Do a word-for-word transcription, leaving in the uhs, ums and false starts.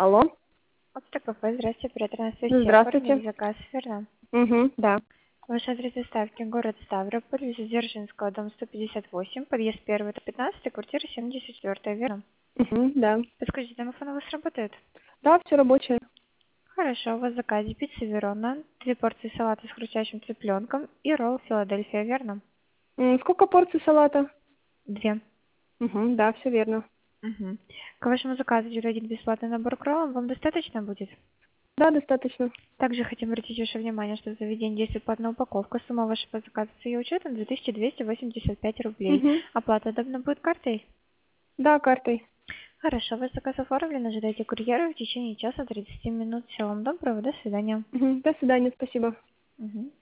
Алло. Автокафе, здравствуйте, оператор связи. Здравствуйте. Оформили заказ, верно? Угу, да. Ваш адрес доставки город Ставрополь, улица Дзержинского, дом сто пятьдесят восемь, подъезд первый, это пятнадцать, квартира семьдесят четыре, верно? Угу, да. Подскажите, домофон у вас работает? Да, все рабочее. Хорошо, у вас в заказе пицца Верона, две порции салата с хрустящим цыпленком и ролл Филадельфия, верно? М, Сколько порций салата? Две. Угу, да, все верно. Угу. К вашему заказу идет один бесплатный набор к роллам, вам достаточно будет? Да, достаточно. Также хотим обратить ваше внимание, что в заведении действует платная упаковка. Сумма вашего заказа с ее учетом две тысячи двести восемьдесят пять рублей. Угу. Оплата давно будет картой? Да, картой. Хорошо, ваш заказ оформлен. Ожидайте курьера в течение часа тридцати минут. Всего вам доброго, до свидания. Угу. До свидания, спасибо. Мгм.